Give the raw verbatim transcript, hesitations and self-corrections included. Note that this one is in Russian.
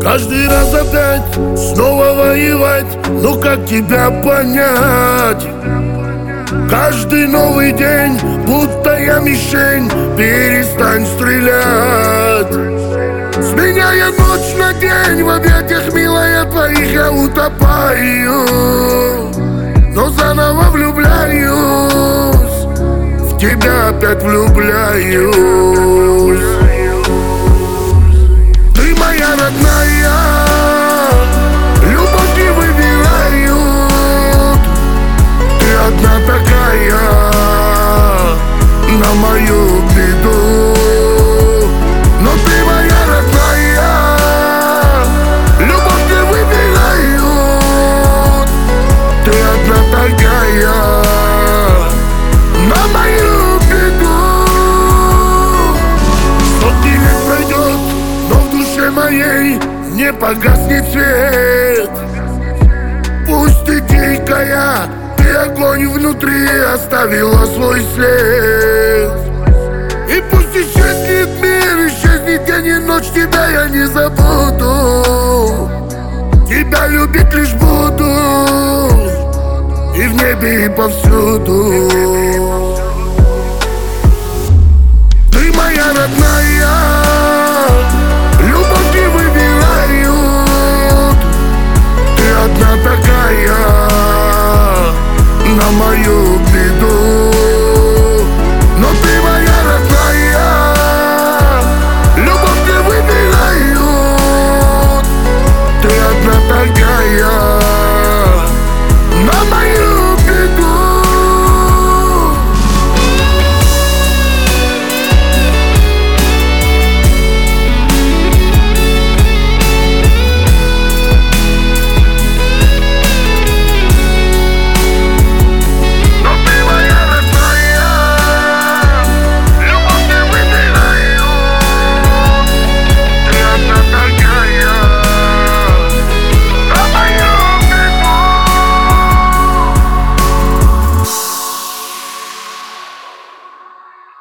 Каждый раз опять снова воевать, ну как тебя понять? Каждый новый день, будто я мишень, перестань стрелять. Сменяя ночь на день, в объятиях, милая, твоих я утопаю, но заново влюбляюсь, в тебя опять влюбляюсь. Ты моя родная, любовь не выбирают. Ты одна такая, на мою беду. Но ты моя родная, любовь не выбирают. Ты одна такая, на мою беду. Сотни лет пройдет, но в душе моей не погаснет свет. Пусть ты дикая, ты огонь внутри оставила свой след. И пусть исчезнет мир, исчезнет день и ночь, тебя я не забуду. Тебя любить лишь буду, и в небе, и повсюду. Ты моя родная,